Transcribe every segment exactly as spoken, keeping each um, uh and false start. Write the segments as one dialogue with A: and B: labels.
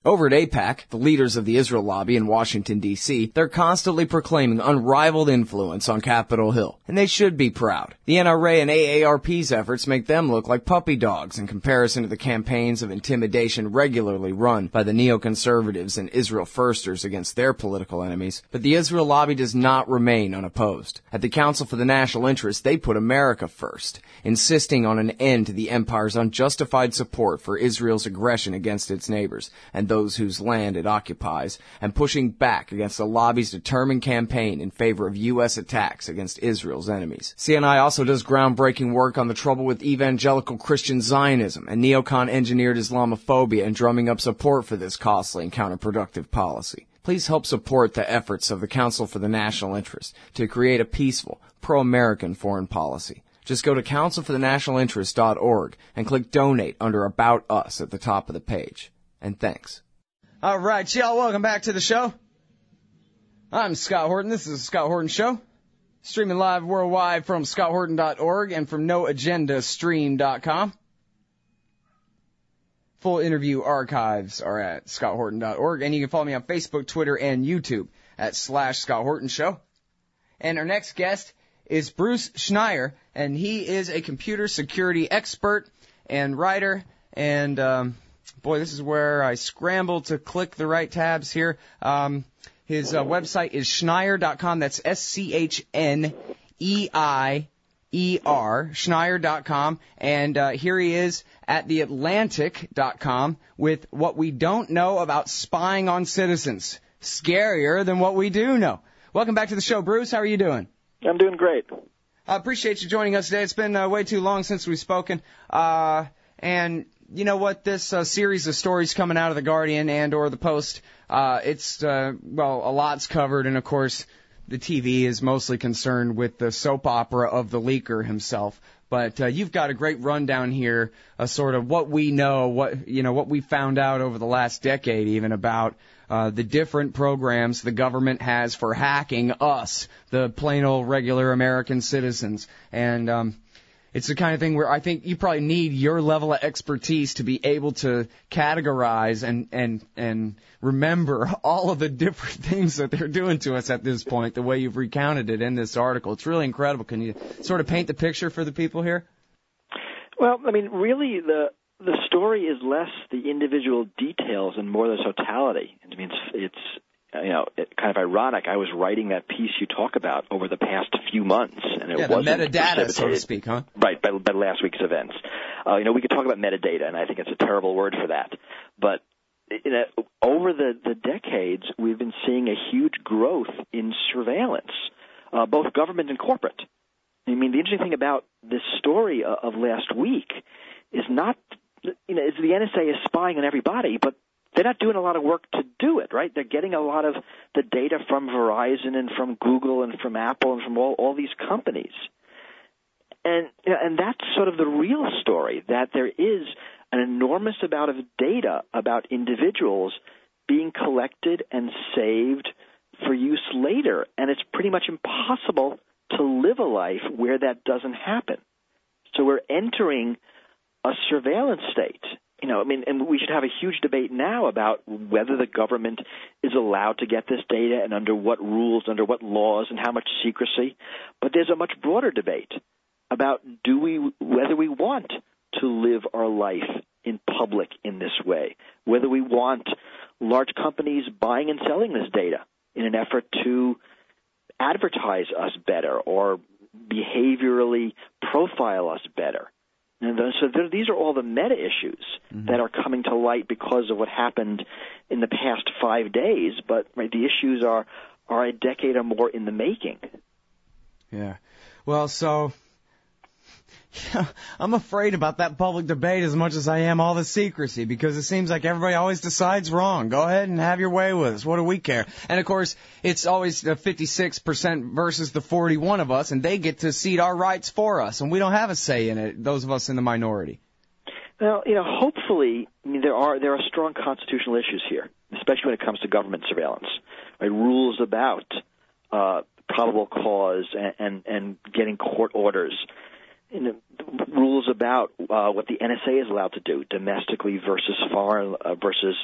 A: Over at AIPAC, the leaders of the Israel lobby in Washington, D C, they're constantly proclaiming unrivaled influence on Capitol Hill, and they should be proud. The N R A and A A R P's efforts make them look like puppy dogs in comparison to the campaigns of intimidation regularly run by the neoconservatives and Israel firsters against their political enemies. But the Israel lobby does not remain unopposed. At the Council for the National Interest, they put America first, insisting on an end to the empire's unjustified support for Israel's aggression against its neighbors, and those whose land it occupies, and pushing back against the lobby's determined campaign in favor of U S attacks against Israel's enemies. C N I also does groundbreaking work on the trouble with evangelical Christian Zionism and neocon-engineered Islamophobia and drumming up support for this costly and counterproductive policy. Please help support the efforts of the Council for the National Interest to create a peaceful, pro-American foreign policy. Just go to council for the national interest dot org and click Donate under About Us at the top of the page. And thanks.
B: All right, y'all, welcome back to the show. I'm Scott Horton. This is the Scott Horton Show. Streaming live worldwide from scott horton dot org and from no agenda stream dot com. Full interview archives are at scott horton dot org. And you can follow me on Facebook, Twitter, and YouTube at slash Scott Horton Show. And our next guest is Bruce Schneier, and he is a computer security expert and writer, and... um Boy, this is where I scramble to click the right tabs here. Um, his uh, website is schneier dot com. That's S C H N E I E R, schneier dot com. And uh, here he is at the atlantic dot com with what we don't know about spying on citizens. Scarier than what we do know. Welcome back to the show, Bruce. How are you doing?
C: I'm doing great.
B: I appreciate you joining us today. It's been uh, way too long since we've spoken. Uh, and... You know what, this uh, series of stories coming out of The Guardian and or The Post, uh, it's, uh, well, a lot's covered, and of course the T V is mostly concerned with the soap opera of the leaker himself. But uh, you've got a great rundown here, uh, sort of what we know, what, you know, what we found out over the last decade even about uh, the different programs the government has for hacking us, the plain old regular American citizens. And, um, it's the kind of thing where I think you probably need your level of expertise to be able to categorize and, and, and remember all of the different things that they're doing to us at this point, the way you've recounted it in this article. It's really incredible. Can you sort of paint the picture for the people here?
C: Well, I mean, really, the the story is less the individual details and more the totality. I mean, it's, it's you know, it, kind of ironic. I was writing that piece you talk about over the past few months, and it
B: yeah, the
C: wasn't
B: metadata, so to speak, huh?
C: Right, by, by last week's events. Uh, you know, we could talk about metadata, and I think it's a terrible word for that. But you know, over the, the decades, we've been seeing a huge growth in surveillance, uh, both government and corporate. I mean, the interesting thing about this story uh, of last week is not, you know, is the N S A is spying on everybody, but they're not doing a lot of work to do it, right? They're getting a lot of the data from Verizon and from Google and from Apple and from all, all these companies. And, and that's sort of the real story, that there is an enormous amount of data about individuals being collected and saved for use later. And it's pretty much impossible to live a life where that doesn't happen. So we're entering a surveillance state. You know, I mean, and we should have a huge debate now about whether the government is allowed to get this data and under what rules, under what laws, and how much secrecy. But there's a much broader debate about do we, whether we want to live our life in public in this way, whether we want large companies buying and selling this data in an effort to advertise us better or behaviorally profile us better. And so there, these are all the meta issues mm-hmm. that are coming to light because of what happened in the past five days. But right, the issues are, are a decade or more in the making.
B: Yeah. Well, so yeah, I'm afraid about that public debate as much as I am all the secrecy, because it seems like everybody always decides wrong. Go ahead and have your way with us. What do we care? And, of course, it's always the fifty-six percent versus the forty-one of us, and they get to cede our rights for us, and we don't have a say in it, those of us in the minority.
C: Well, you know, hopefully, I mean, there are there are strong constitutional issues here, especially when it comes to government surveillance. Right? Rules about uh, probable cause and, and, and getting court orders. In the rules about uh, what the N S A is allowed to do domestically versus foreign uh, versus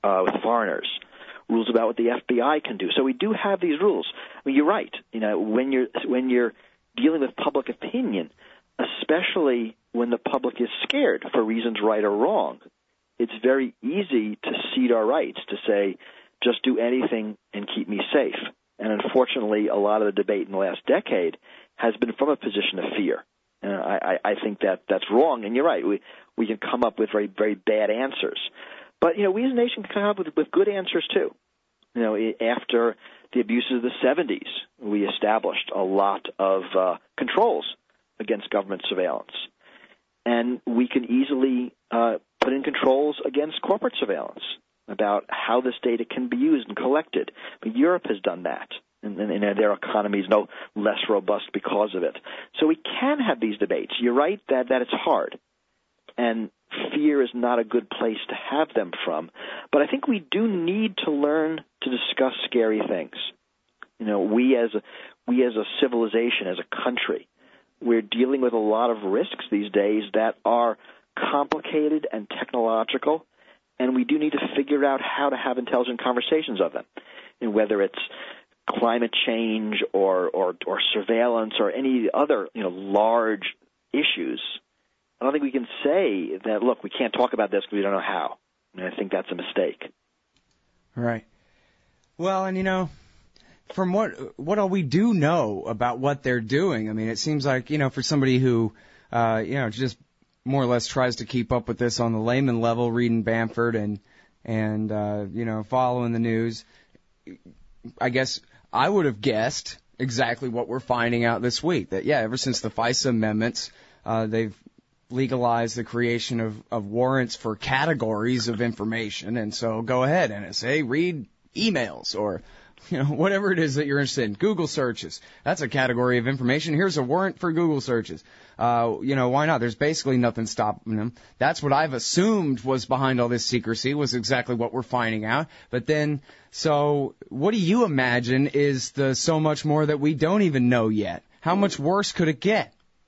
C: uh, with foreigners, rules about what the F B I can do. So we do have these rules. I mean, you're right. You know, when you're when you're dealing with public opinion, especially when the public is scared for reasons right or wrong, it's very easy to cede our rights to say, just do anything and keep me safe. And unfortunately, a lot of the debate in the last decade has been from a position of fear. And I, I think that that's wrong. And you're right. We we can come up with very, very bad answers. But, you know, we as a nation can come up with, with good answers, too. You know, after the abuses of the seventies, we established a lot of uh, controls against government surveillance. And we can easily uh, put in controls against corporate surveillance about how this data can be used and collected. But Europe has done that, and, and, and their economy is no less robust because of it. So we can have these debates. You're right that, that it's hard, and fear is not a good place to have them from. But I think we do need to learn to discuss scary things. You know, we as a, we as a civilization, as a country, we're dealing with a lot of risks these days that are complicated and technological, and we do need to figure out how to have intelligent conversations of them, and whether it's climate change or, or, or surveillance or any other, you know, large issues. I don't think we can say that, look, we can't talk about this because we don't know how. And I think that's a mistake.
B: Right. Well, and, you know, from what what all we do know about what they're doing, I mean, it seems like, you know, for somebody who, uh, you know, just more or less tries to keep up with this on the layman level, reading Bamford and, and uh, you know, following the news, I guess I would have guessed exactly what we're finding out this week, that, yeah, ever since the FISA amendments, uh, they've legalized the creation of, of warrants for categories of information. And so go ahead, N S A, read emails or, you know, whatever it is that you're interested in. Google searches. That's a category of information. Here's a warrant for Google searches. Uh, you know, why not? There's basically nothing stopping them. That's what I've assumed was behind all this secrecy, was exactly what we're finding out. But then, so what do you imagine is the so much more that we don't even know yet? How much worse could it get?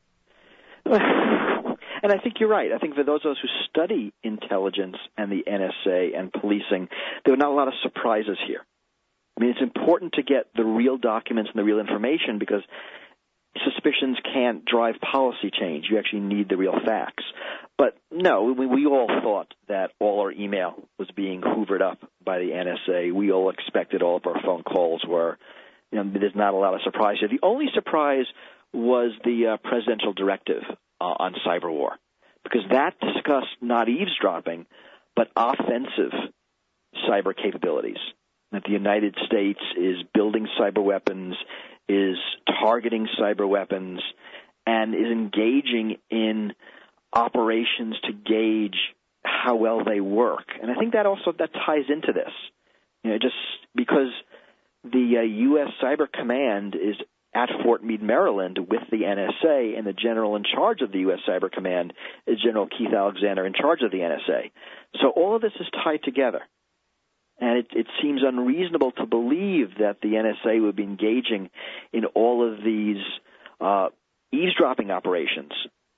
C: And I think you're right. I think for those of us who study intelligence and the N S A and policing, there are not a lot of surprises here. I mean, it's important to get the real documents and the real information because suspicions can't drive policy change. You actually need the real facts. But no, we, we all thought that all our email was being hoovered up by the N S A. We all expected all of our phone calls were. You know, there's not a lot of surprise here. The only surprise was the uh, presidential directive uh, on cyber war, because that discussed not eavesdropping, but offensive cyber capabilities. That the United States is building cyber weapons, is targeting cyber weapons, and is engaging in operations to gauge how well they work. And I think that also that ties into this. You know, just because the uh, U S Cyber Command is at Fort Meade, Maryland, with the N S A, and the general in charge of the U S Cyber Command is General Keith Alexander, in charge of the N S A. So all of this is tied together. And it, it seems unreasonable to believe that the N S A would be engaging in all of these uh, eavesdropping operations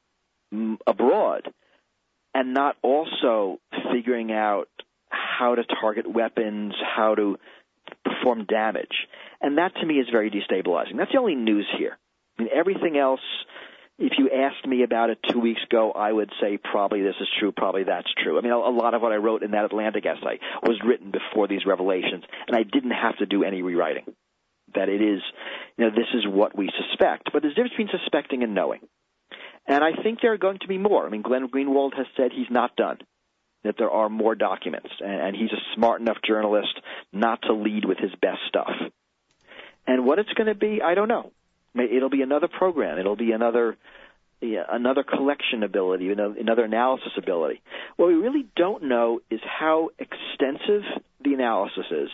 C: m- abroad and not also figuring out how to target weapons, how to perform damage. And that, to me, is very destabilizing. That's the only news here. I mean, everything else, if you asked me about it two weeks ago, I would say probably this is true, probably that's true. I mean, a, a lot of what I wrote in that Atlantic essay was written before these revelations, and I didn't have to do any rewriting. That it is, you know, this is what we suspect. But there's a difference between suspecting and knowing. And I think there are going to be more. I mean, Glenn Greenwald has said he's not done, that there are more documents, and, and he's a smart enough journalist not to lead with his best stuff. And what it's going to be, I don't know. It'll be another program. It'll be another yeah, another collection ability, another analysis ability. What we really don't know is how extensive the analysis is.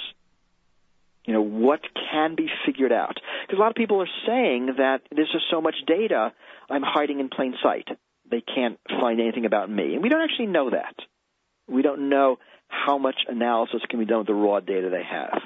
C: You know, what can be figured out. Because a lot of people are saying that there's just so much data, I'm hiding in plain sight. They can't find anything about me. And we don't actually know that. We don't know how much analysis can be done with the raw data they have.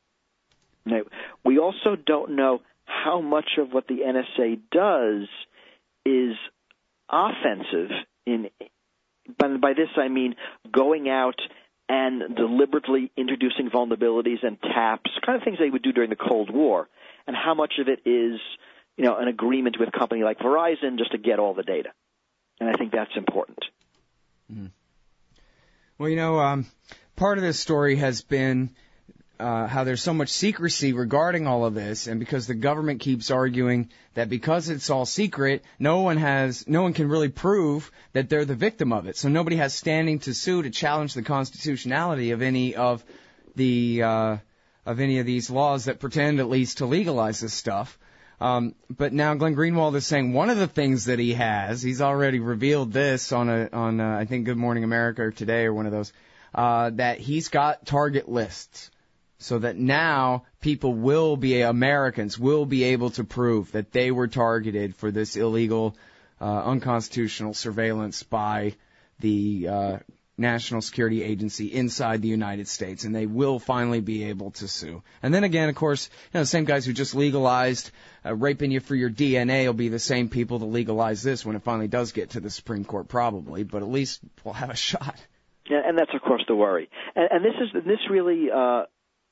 C: Now, we also don't know how much of what the N S A does is offensive. In, by, by this I mean going out and deliberately introducing vulnerabilities and taps, kind of things they would do during the Cold War, and how much of it is, you know, an agreement with a company like Verizon just to get all the data. And I think that's important.
B: Mm-hmm. Well, you know, um, part of this story has been uh, how there's so much secrecy regarding all of this, and because the government keeps arguing that because it's all secret, no one has, no one can really prove that they're the victim of it. So nobody has standing to sue to challenge the constitutionality of any of the uh, of any of these laws that pretend at least to legalize this stuff. Um, but now Glenn Greenwald is saying one of the things that he has, he's already revealed this on a on uh, I think Good Morning America or Today or one of those, uh, that he's got target lists. So that now people will be, Americans will be able to prove that they were targeted for this illegal, uh, unconstitutional surveillance by the uh, National Security Agency inside the United States, and they will finally be able to sue. And then again, of course, you know, the same guys who just legalized uh, raping you for your D N A will be the same people to legalize this when it finally does get to the Supreme Court, probably. But at least we'll have a shot.
C: Yeah, and that's of course the worry. And, and this is this really. Uh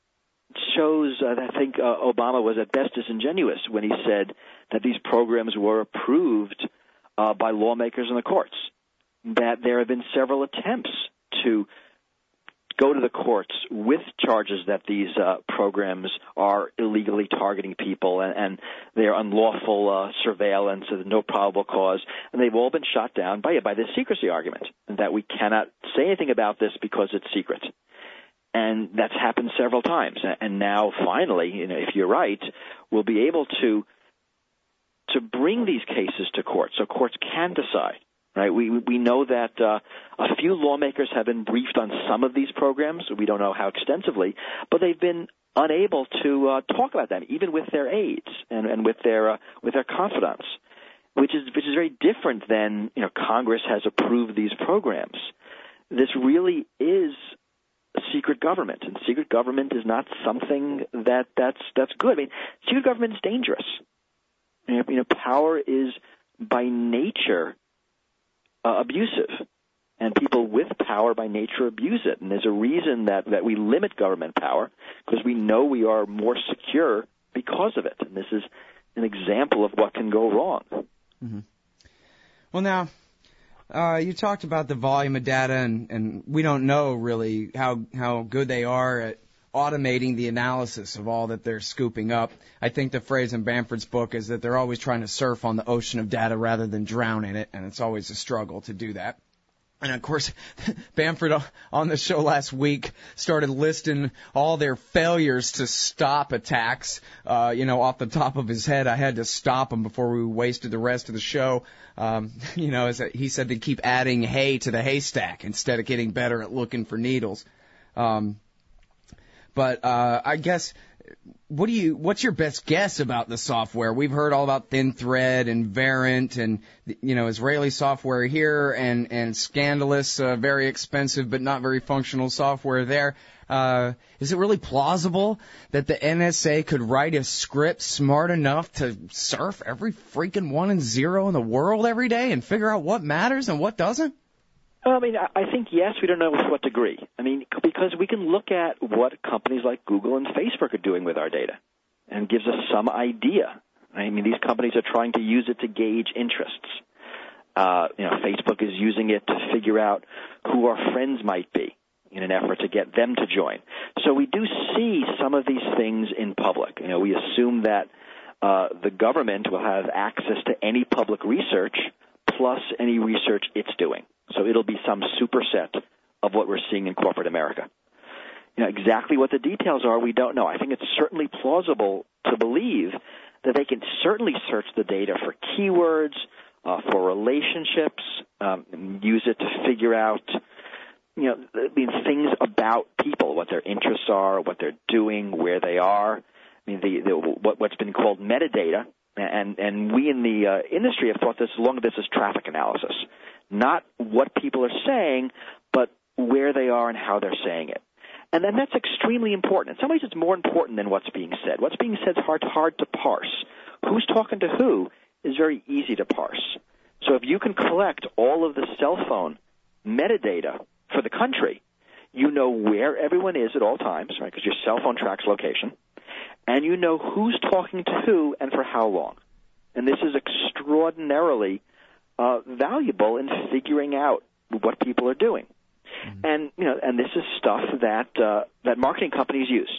C: shows, uh, I think uh, Obama was at best disingenuous when he said that these programs were approved uh, by lawmakers in the courts, that there have been several attempts to go to the courts with charges that these uh, programs are illegally targeting people and, and they're unlawful uh, surveillance and no probable cause, and they've all been shot down by, by this secrecy argument, that we cannot say anything about this because it's secret. And that's happened several times. And now, finally, you know, if you're right, we'll be able to to bring these cases to court, so courts can decide. Right? We we know that uh, a few lawmakers have been briefed on some of these programs. We don't know how extensively, but they've been unable to uh, talk about them, even with their aides and, and with their uh, with their confidants, which is which is very different than, you know, Congress has approved these programs. This really is secret government, and secret government is not something that that's that's good. I mean, secret government is dangerous. You know, power is by nature uh, abusive, and people with power by nature abuse it. And there's a reason that that we limit government power, because we know we are more secure because of it. And this is an example of what can go wrong.
B: Mm-hmm. Well, now. Uh, you talked about the volume of data, and, and we don't know really how how good they are at automating the analysis of all that they're scooping up. I think the phrase in Bamford's book is that they're always trying to surf on the ocean of data rather than drown in it, and it's always a struggle to do that. And, of course, Bamford on the show last week started listing all their failures to stop attacks. Uh, you know, off the top of his head, I had to stop him before we wasted the rest of the show. Um, you know, as he said, to keep adding hay to the haystack instead of getting better at looking for needles. Um, but uh, I guess... What do you? What's your best guess about the software? We've heard all about ThinThread and Verint and, you know, Israeli software here and and scandalous, uh, very expensive but not very functional software there. Uh, is it really plausible that the N S A could write a script smart enough to surf every freaking one and zero in the world every day and figure out what matters and what doesn't?
C: I mean, I think, yes, we don't know to what degree. I mean, because we can look at what companies like Google and Facebook are doing with our data and gives us some idea. I mean, these companies are trying to use it to gauge interests. Uh, you know, Facebook is using it to figure out who our friends might be in an effort to get them to join. So we do see some of these things in public. You know, we assume that uh, the government will have access to any public research plus any research it's doing. So it'll be some superset of what we're seeing in corporate America. You know, exactly what the details are, we don't know. I think it's certainly plausible to believe that they can certainly search the data for keywords, uh, for relationships, um, use it to figure out, you know, I mean, things about people, what their interests are, what they're doing, where they are. I mean, the, the what, what's been called metadata, and and we in the uh, industry have thought this long of this as traffic analysis. Not what people are saying, but where they are and how they're saying it. And then that's extremely important. In some ways, it's more important than what's being said. What's being said is hard, hard to parse. Who's talking to who is very easy to parse. So if you can collect all of the cell phone metadata for the country, You know where everyone is at all times, right, because your cell phone tracks location. And you know who's talking to who and for how long. And this is extraordinarily uh, valuable in figuring out what people are doing. Mm-hmm. And, you know, and this is stuff that uh, that marketing companies use.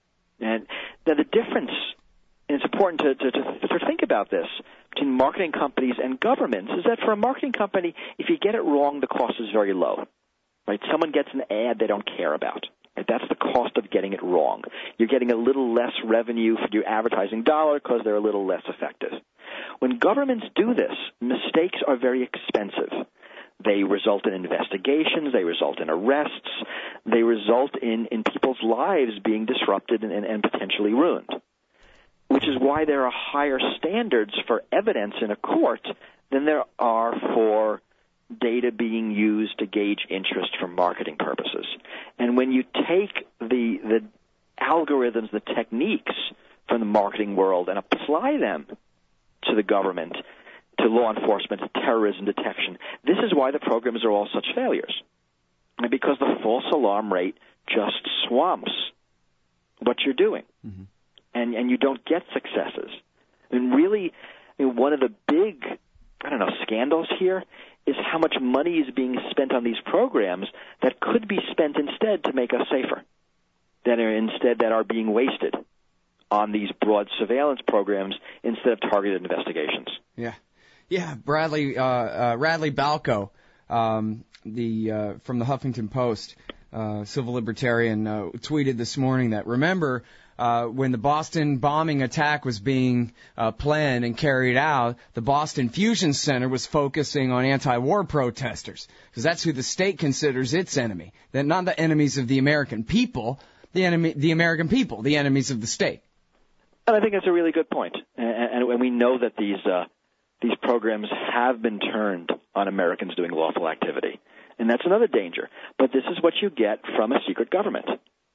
C: And now the difference, and it's important to, to, to, to think about this, between marketing companies and governments is that for a marketing company, if you get it wrong, the cost is very low. Right? Someone gets an ad they don't care about. Right? That's the cost of getting it wrong. You're getting a little less revenue for your advertising dollar because they're a little less effective. When governments do this, mistakes are very expensive. They result in investigations. They result in arrests. They result in, in people's lives being disrupted and, and, and potentially ruined, which is why there are higher standards for evidence in a court than there are for data being used to gauge interest for marketing purposes. And when you take the the algorithms, the techniques from the marketing world and apply them to the government, to law enforcement, to terrorism detection, this is why the programs are all such failures. And because the false alarm rate just swamps what you're doing. Mm-hmm. And, and you don't get successes. And really, I mean, one of the big, I don't know, scandals here is how much money is being spent on these programs that could be spent instead to make us safer, that are instead that are being wasted on these broad surveillance programs instead of targeted investigations.
B: Yeah. Yeah, Bradley uh, uh, Radley Balco, um, the uh, from the Huffington Post, uh, civil libertarian, uh, tweeted this morning that, remember, uh, when the Boston bombing attack was being uh, planned and carried out, the Boston Fusion Center was focusing on anti-war protesters, because that's who the state considers its enemy. They're not the enemies of the American people, the enemy, the American people, the enemies of the state.
C: And I think that's a really good point. And, and we know that these uh, these programs have been turned on Americans doing lawful activity. And that's another danger. But this is what you get from a secret government.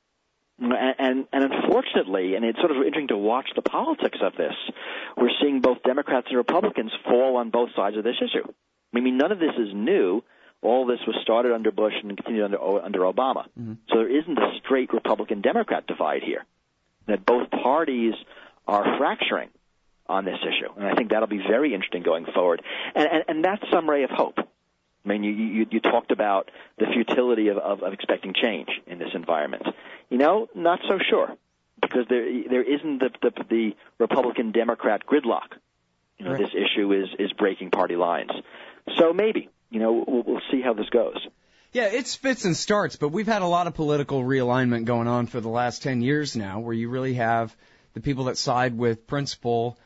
C: And, and, and unfortunately, and it's sort of interesting to watch the politics of this, we're seeing both Democrats and Republicans fall on both sides of this issue. I mean, none of this is new. All this was started under Bush and continued under, under Obama. Mm-hmm. So there isn't a straight Republican-Democrat divide here, that both parties are fracturing on this issue. And I think that'll be very interesting going forward. And, and, and that's some ray of hope. I mean, you, you, you talked about the futility of, of, of expecting change in this environment. You know, not so sure, because there there isn't the, the, the Republican-Democrat gridlock. You know, right. This issue is, is breaking party lines. So maybe, you know, we'll, we'll see how this goes.
B: Yeah, it spits and starts, but we've had a lot of political realignment going on for the last ten years now, where you really have the people that side with principle,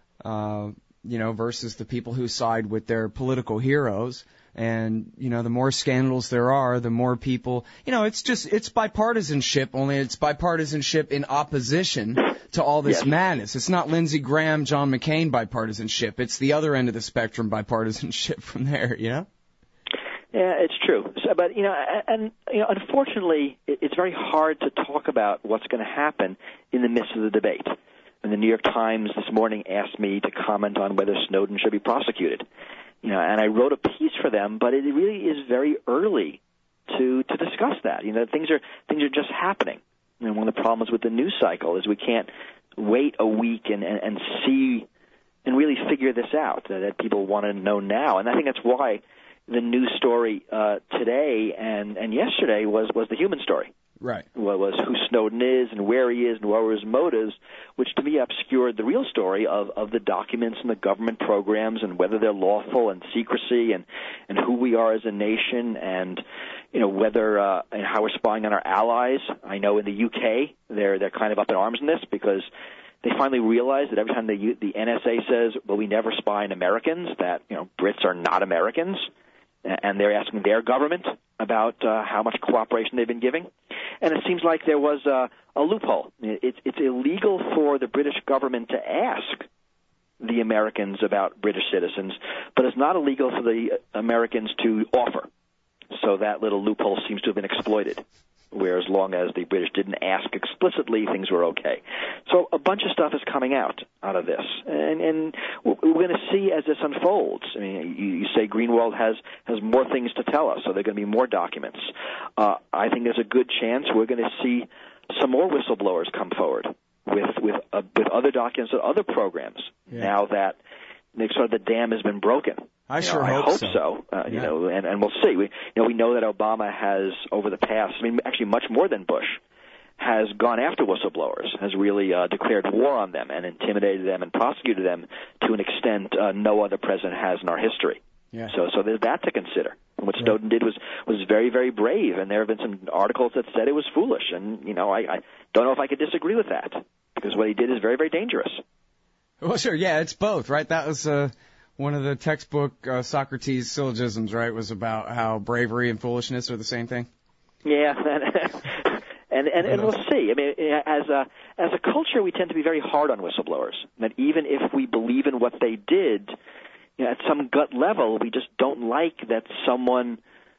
B: uh, you know, versus the people who side with their political heroes. And, you know, the more scandals there are, the more people, you know, it's just, it's bipartisanship, only it's bipartisanship in opposition to all this yes. madness. It's not Lindsey Graham, John McCain bipartisanship. It's the other end of the spectrum bipartisanship from there, you know?
C: Yeah, it's true. So, but, you know, and, you know, unfortunately, it's very hard to talk about what's going to happen in the midst of the debate. And the New York Times this morning asked me to comment on whether Snowden should be prosecuted. You know, and I wrote a piece for them, but it really is very early to to discuss that. You know, things are things are just happening. And one of the problems with the news cycle is we can't wait a week and, and, and see and really figure this out, that, that people want to know now. And I think that's why the news story uh, today and, and yesterday was, was the human story.
B: Right.
C: What was who Snowden is and where he is and what were his motives, which to me obscured the real story of, of the documents and the government programs and whether they're lawful and secrecy and, and who we are as a nation and, you know, whether uh, and how we're spying on our allies. I know in the U K they're they're kind of up in arms in this because they finally realize that every time the the N S A says, well, we never spy on Americans, that, you know, Brits are not Americans. And they're asking their government about uh, how much cooperation they've been giving. And it seems like there was a, a loophole. It's, it's illegal for the British government to ask the Americans about British citizens, but it's not illegal for the Americans to offer. So that little loophole seems to have been exploited, where as long as the British didn't ask explicitly, things were okay. So a bunch of stuff is coming out out of this, and, and we're going to see as this unfolds. I mean, you, you say Greenwald has, has more things to tell us, so there are going to be more documents. Uh, I think there's a good chance we're going to see some more whistleblowers come forward with with, uh, with other documents and other programs yeah. now that sort of the dam has been broken.
B: I
C: you
B: sure
C: know,
B: hope,
C: I hope
B: so.
C: so. Uh,
B: yeah.
C: You know, and, and we'll see. We, you know, we know that Obama has, over the past, I mean, actually much more than Bush, has gone after whistleblowers, has really uh, declared war on them and intimidated them and prosecuted them to an extent uh, no other president has in our history.
B: Yeah.
C: So, so there's that to consider. And what
B: yeah.
C: Snowden did was was very, very brave, and there have been some articles that said it was foolish. And you know, I, I don't know if I could disagree with that, because what he did is very, very dangerous.
B: Well, sure, yeah, it's both, right? That was uh, one of the textbook uh, Socrates syllogisms, right? Was about how bravery and foolishness are the same thing.
C: Yeah, and and, and we'll see. I mean, as a as a culture, we tend to be very hard on whistleblowers. That even if we believe in what they did, you know, at some gut level, we just don't like that someone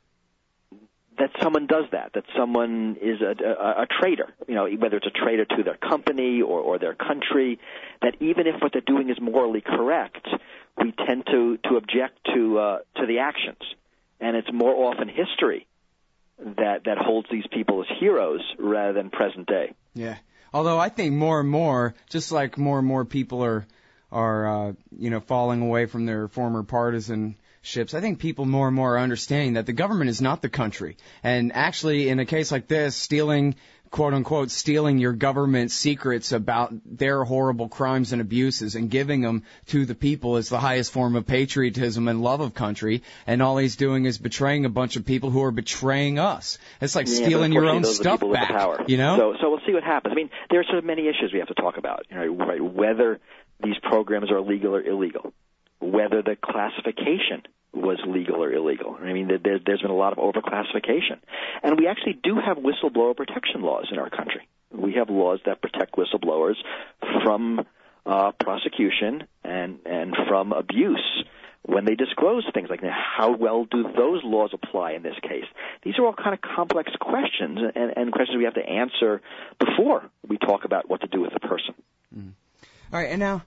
C: that someone does that, that someone is a, a, a traitor, you know, whether it's a traitor to their company or, or their country, that even if what they're doing is morally correct, we tend to, to object to uh, to the actions. And it's more often history that, that holds these people as heroes rather than present day.
B: Yeah. Although I think more and more, just like more and more people are, are uh, you know, falling away from their former partisan ships, I think people more and more are understanding that the government is not the country. And actually, in a case like this, stealing, quote unquote, stealing your government secrets about their horrible crimes and abuses and giving them to the people is the highest form of patriotism and love of country. And all he's doing is betraying a bunch of people who are betraying us. It's like
C: yeah,
B: stealing your own
C: those
B: stuff
C: are the
B: back.
C: With the power.
B: You know?
C: So, so we'll see what happens. I mean, there are sort of many issues we have to talk about. You know, right? Whether these programs are legal or illegal, whether the classification was legal or illegal. I mean, there, there's been a lot of overclassification. And we actually do have whistleblower protection laws in our country. We have laws that protect whistleblowers from uh, prosecution and, and from abuse when they disclose things like that. How well do those laws apply in this case? These are all kind of complex questions and, and questions we have to answer before we talk about what to do with the person.
B: Mm. All right, and now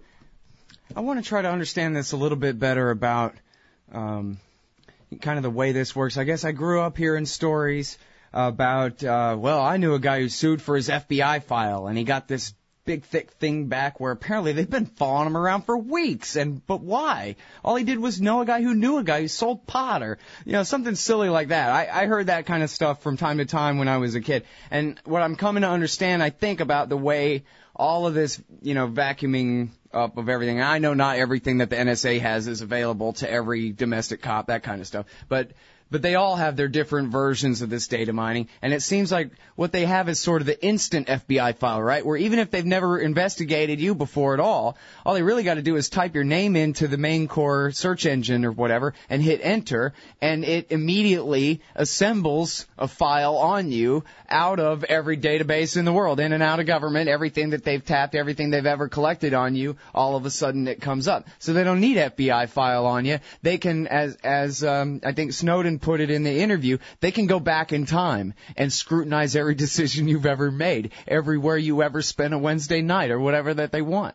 B: I want to try to understand this a little bit better about Um, kind of the way this works. I guess I grew up hearing stories about, uh, well, I knew a guy who sued for his F B I file, and he got this big, thick thing back where apparently they've been following him around for weeks. And but why? All he did was know a guy who knew a guy who sold pot, or, you know, something silly like that. I, I heard that kind of stuff from time to time when I was a kid. And what I'm coming to understand, I think, about the way all of this, you know, vacuuming up of everything. I know not everything that the N S A has is available to every domestic cop, that kind of stuff. But but they all have their different versions of this data mining, and it seems like what they have is sort of the instant F B I file, right? Where even if they've never investigated you before at all, all they really got to do is type your name into the main core search engine or whatever and hit enter, and it immediately assembles a file on you out of every database in the world, in and out of government, everything that they've tapped, everything they've ever collected on you, all of a sudden it comes up. So they don't need F B I file on you. They can, as as um, I think Snowden put it in the interview, they can go back in time and scrutinize every decision you've ever made, everywhere you ever spent a Wednesday night or whatever that they want.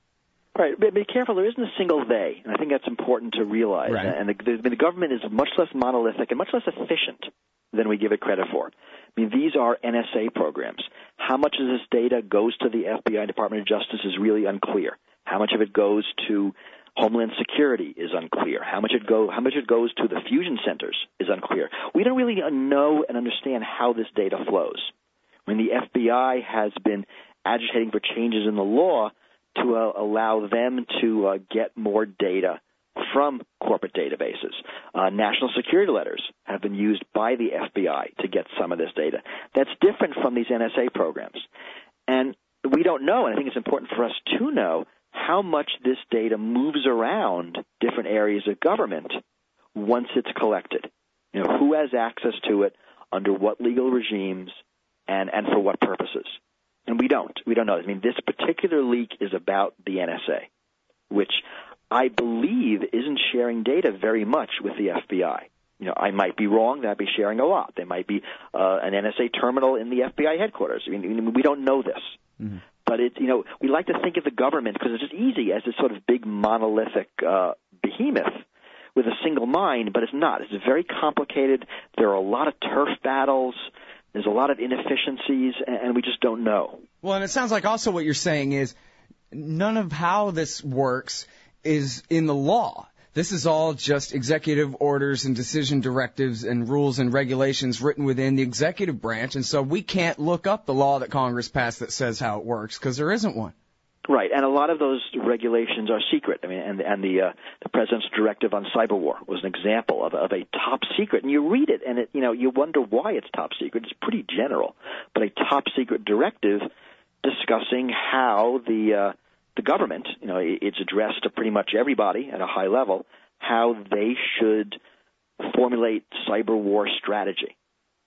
C: Right, but be careful. There isn't a single they, and I think that's important to realize.
B: Right.
C: And the, the, the government is much less monolithic and much less efficient than we give it credit for. I mean, these are N S A programs. How much of this data goes to the F B I, Department of Justice, is really unclear. How much of it goes to Homeland Security is unclear. How much it go, how much it goes to the fusion centers is unclear. We don't really know and understand how this data flows. When the F B I has been agitating for changes in the law to uh, allow them to uh, get more data from corporate databases. Uh, national security letters have been used by the F B I to get some of this data. That's different from these N S A programs. And we don't know, and I think it's important for us to know, how much this data moves around different areas of government once it's collected. You know, who has access to it, under what legal regimes, and, and for what purposes. And we don't. We don't know. I mean, this particular leak is about the N S A, which I believe isn't sharing data very much with the F B I. You know, I might be wrong. That I'd be sharing a lot. There might be uh, an N S A terminal in the F B I headquarters. I mean, we don't know this. Mm-hmm. But, it, you know, we like to think of the government, because it's just easy, as this sort of big monolithic uh, behemoth with a single mind, but it's not. It's very complicated. There are a lot of turf battles. There's a lot of inefficiencies, and we just don't know.
B: Well, and it sounds like also what you're saying is none of how this works is in the law. This is all just executive orders and decision directives and rules and regulations written within the executive branch, and so we can't look up the law that Congress passed that says how it works, because there isn't one.
C: Right, and a lot of those regulations are secret. I mean, and, and the uh, the president's directive on cyber war was an example of, of a top secret. And you read it, and it, you know, you wonder why it's top secret. It's pretty general, but a top secret directive discussing how the uh, the government, you know, it's addressed to pretty much everybody at a high level, how they should formulate cyber war strategy.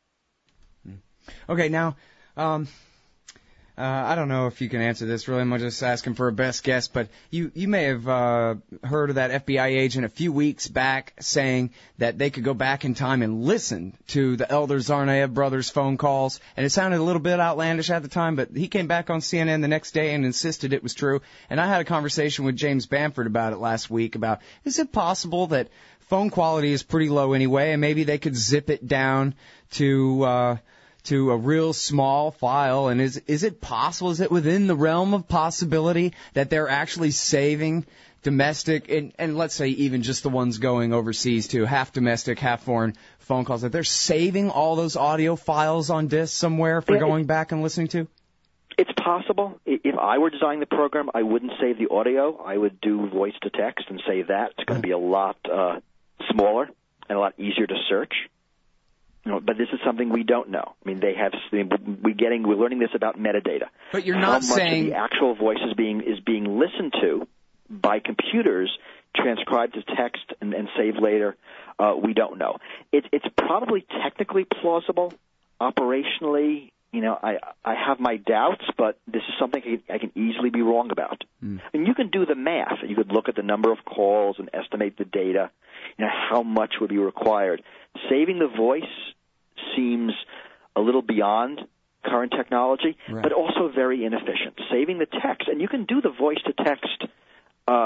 B: Okay, now. Um Uh, I don't know if you can answer this, really. I'm just asking for a best guess, but you, you may have uh, heard of that F B I agent a few weeks back saying that they could go back in time and listen to the elder Tsarnaev brothers' phone calls, and it sounded a little bit outlandish at the time, but he came back on C N N the next day and insisted it was true. And I had a conversation with James Bamford about it last week about, is it possible that phone quality is pretty low anyway, and maybe they could zip it down to... Uh, to a real small file, and is is it possible, is it within the realm of possibility that they're actually saving domestic, and, and let's say even just the ones going overseas too, half domestic, half foreign phone calls, that they're saving all those audio files on disk somewhere for
C: yeah,
B: going back and listening to?
C: It's possible. If I were designing the program, I wouldn't save the audio. I would do voice to text and save that. It's going to be a lot uh, smaller and a lot easier to search. You know, but this is something we don't know. I mean, they have we getting we're learning this about metadata.
B: But you're
C: How
B: not
C: much
B: saying
C: of the actual voice is being is being listened to by computers, transcribed to text and, and saved later. Uh, we don't know. It, it's probably technically plausible. Operationally, you know, I I have my doubts, but this is something I can easily be wrong about. Mm. I mean, you can do the math. You could look at the number of calls and estimate the data. You know, how much would be required. Saving the voice seems a little beyond current technology, right, but also very inefficient. Saving the text, and you can do the voice-to-text uh,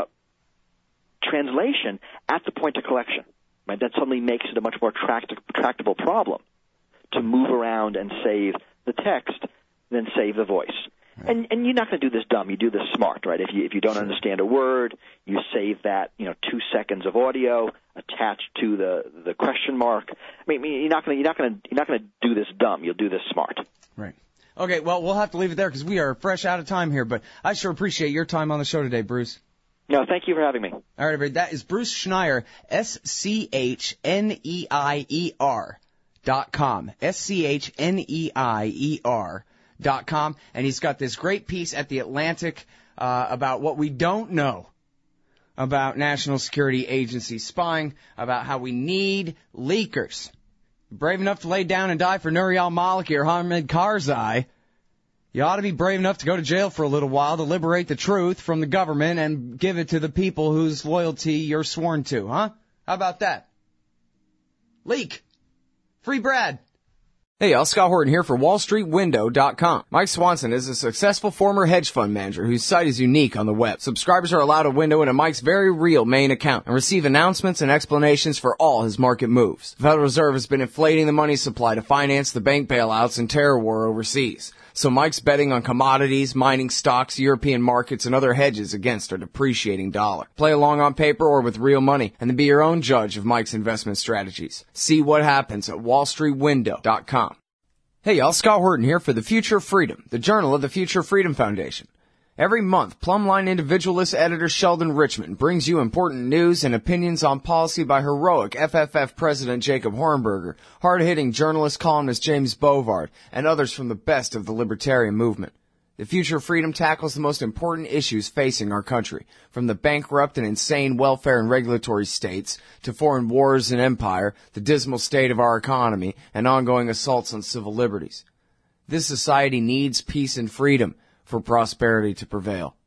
C: translation at the point of collection. Right? That suddenly makes it a much more tract- tractable problem to move around and save the text than save the voice. Right. And and you're not going to do this dumb. You do this smart, right? If you if you don't sure. understand a word, you save that, you know, two seconds of audio attached to the, the question mark. I mean, you're not going to you're not going to you're not going to do this dumb. You'll do this smart.
B: Right. Okay. Well, we'll have to leave it there because we are fresh out of time here. But I sure appreciate your time on the show today, Bruce.
C: No, thank you for having me.
B: All right, everybody. That is Bruce Schneier, S C H N E I E R dot com. S C H N E I E R dot com. And he's got this great piece at The Atlantic uh, about what we don't know about National Security Agency spying, about how we need leakers. Brave enough to lay down and die for Nouri al-Maliki or Hamid Karzai, you ought to be brave enough to go to jail for a little while to liberate the truth from the government and give it to the people whose loyalty you're sworn to, huh? How about that? Leak. Free Brad.
A: Hey, y'all, Scott Horton here for Wall Street Window dot com. Mike Swanson is a successful former hedge fund manager whose site is unique on the web. Subscribers are allowed a window into Mike's very real main account and receive announcements and explanations for all his market moves. The Federal Reserve has been inflating the money supply to finance the bank bailouts and terror war overseas. So Mike's betting on commodities, mining stocks, European markets, and other hedges against a depreciating dollar. Play along on paper or with real money, and then be your own judge of Mike's investment strategies. See what happens at Wall Street Window dot com. Hey y'all, Scott Horton here for The Future of Freedom, the journal of the Future Freedom Foundation. Every month, Plumline individualist editor Sheldon Richmond brings you important news and opinions on policy by heroic F F F President Jacob Hornberger, hard-hitting journalist columnist James Bovard, and others from the best of the libertarian movement. The Future of Freedom tackles the most important issues facing our country, from the bankrupt and insane welfare and regulatory states to foreign wars and empire, the dismal state of our economy, and ongoing assaults on civil liberties. This society needs peace and freedom for prosperity to prevail.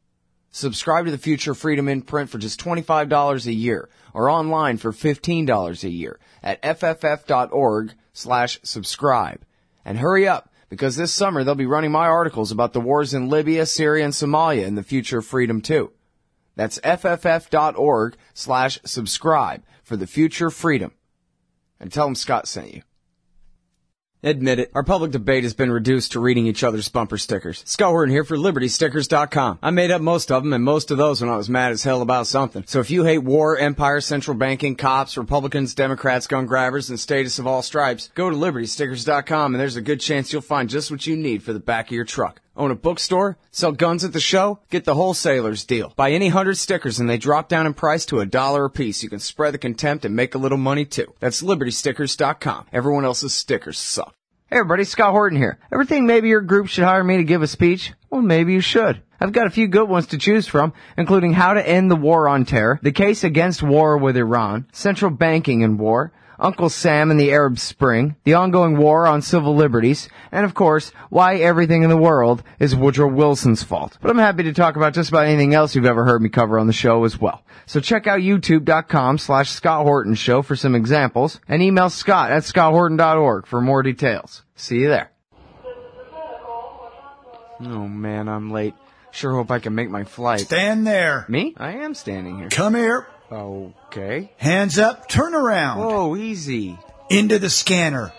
A: Subscribe to the Future Freedom in print for just twenty-five dollars a year or online for fifteen dollars a year at fff.org slash subscribe. And hurry up, because this summer they'll be running my articles about the wars in Libya, Syria, and Somalia in the Future of Freedom too. That's fff.org slash subscribe for the Future Freedom. And tell them Scott sent you. Admit it, our public debate has been reduced to reading each other's bumper stickers. Scott Horton here for Liberty Stickers dot com. I made up most of them, and most of those when I was mad as hell about something. So if you hate war, empire, central banking, cops, Republicans, Democrats, gun grabbers, and status of all stripes, go to Liberty Stickers dot com, and there's a good chance you'll find just what you need for the back of your truck. Own a bookstore? Sell guns at the show? Get the wholesaler's deal. Buy any hundred stickers and they drop down in price to a dollar a piece. You can spread the contempt and make a little money too. That's Liberty Stickers dot com. Everyone else's stickers suck.
B: Hey everybody, Scott Horton here. Ever think maybe your group should hire me to give a speech? Well, maybe you should. I've got a few good ones to choose from, including how to end the war on terror, the case against war with Iran, central banking and war, Uncle Sam and the Arab Spring, the ongoing war on civil liberties, and of course, why everything in the world is Woodrow Wilson's fault. But I'm happy to talk about just about anything else you've ever heard me cover on the show as well. So check out youtube.com slash Scott Horton Show for some examples, and email Scott at scott horton dot org for more details. See you there.
A: Oh man, I'm late. Sure hope I can make my flight.
D: Stand there.
A: Me? I am standing here.
D: Come here.
A: Okay.
D: Hands up, turn around.
A: Whoa, easy.
D: Into the scanner.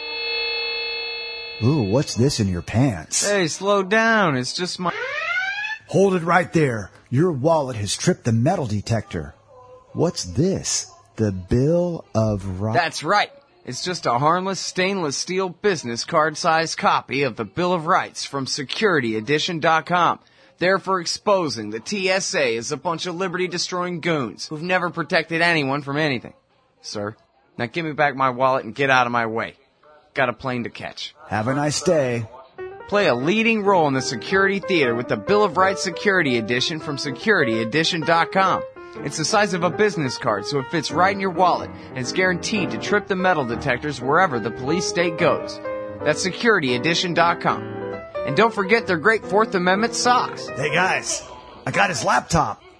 D: Ooh, what's this in your pants?
A: Hey, slow down. It's just my...
D: Hold it right there. Your wallet has tripped the metal detector. What's this? The Bill of Rights?
A: That's right. It's just a harmless stainless steel business card-sized copy of the Bill of Rights from security edition dot com. There for exposing the T S A as a bunch of liberty-destroying goons who've never protected anyone from anything. Sir, now give me back my wallet and get out of my way. Got a plane to catch.
D: Have a nice day.
A: Play a leading role in the security theater with the Bill of Rights Security Edition from security edition dot com. It's the size of a business card, so it fits right in your wallet, and it's guaranteed to trip the metal detectors wherever the police state goes. That's security edition dot com. And don't forget their great Fourth Amendment socks.
D: Hey guys, I got his laptop.